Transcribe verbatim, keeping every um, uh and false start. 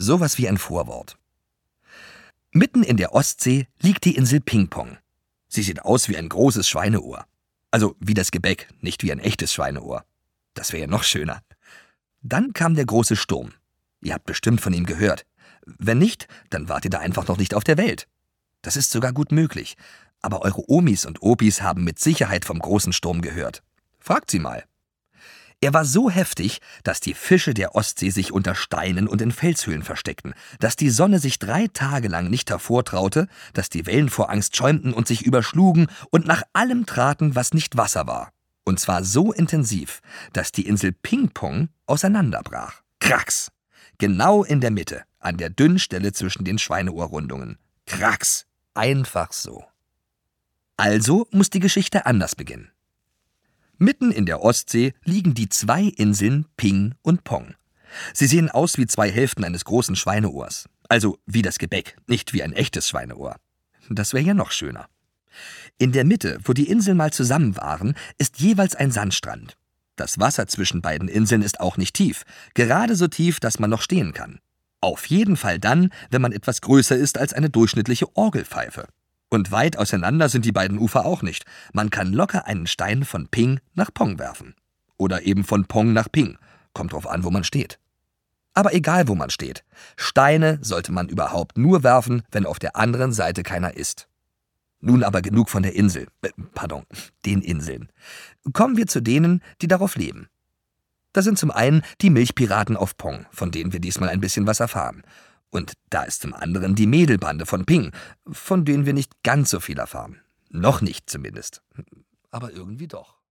sowas wie ein Vorwort. Mitten in der Ostsee liegt die Insel Ping-Pong. Sie sieht aus wie ein großes Schweineohr. Also wie das Gebäck, nicht wie ein echtes Schweineohr. Das wäre ja noch schöner. Dann kam der große Sturm. Ihr habt bestimmt von ihm gehört. Wenn nicht, dann wart ihr da einfach noch nicht auf der Welt. Das ist sogar gut möglich. Aber eure Omis und Opis haben mit Sicherheit vom großen Sturm gehört. Fragt sie mal. Er war so heftig, dass die Fische der Ostsee sich unter Steinen und in Felshöhlen versteckten, dass die Sonne sich drei Tage lang nicht hervortraute, dass die Wellen vor Angst schäumten und sich überschlugen und nach allem traten, was nicht Wasser war. Und zwar so intensiv, dass die Insel Ping-Pong auseinanderbrach. Kracks! Genau in der Mitte, an der dünnen Stelle zwischen den Schweineohrrundungen. Kracks! Einfach so. Also muss die Geschichte anders beginnen. Mitten in der Ostsee liegen die zwei Inseln Ping und Pong. Sie sehen aus wie zwei Hälften eines großen Schweineohrs. Also wie das Gebäck, nicht wie ein echtes Schweineohr. Das wäre ja noch schöner. In der Mitte, wo die Inseln mal zusammen waren, ist jeweils ein Sandstrand. Das Wasser zwischen beiden Inseln ist auch nicht tief, gerade so tief, dass man noch stehen kann. Auf jeden Fall dann, wenn man etwas größer ist als eine durchschnittliche Orgelpfeife. Und weit auseinander sind die beiden Ufer auch nicht. Man kann locker einen Stein von Ping nach Pong werfen. Oder eben von Pong nach Ping. Kommt drauf an, wo man steht. Aber egal, wo man steht. Steine sollte man überhaupt nur werfen, wenn auf der anderen Seite keiner ist. Nun aber genug von der Insel. Äh, pardon, den Inseln. Kommen wir zu denen, die darauf leben. Das sind zum einen die Milchpiraten auf Pong, von denen wir diesmal ein bisschen was erfahren. Und da ist zum anderen die Mädelbande von Ping, von denen wir nicht ganz so viel erfahren. Noch nicht zumindest. Aber irgendwie doch.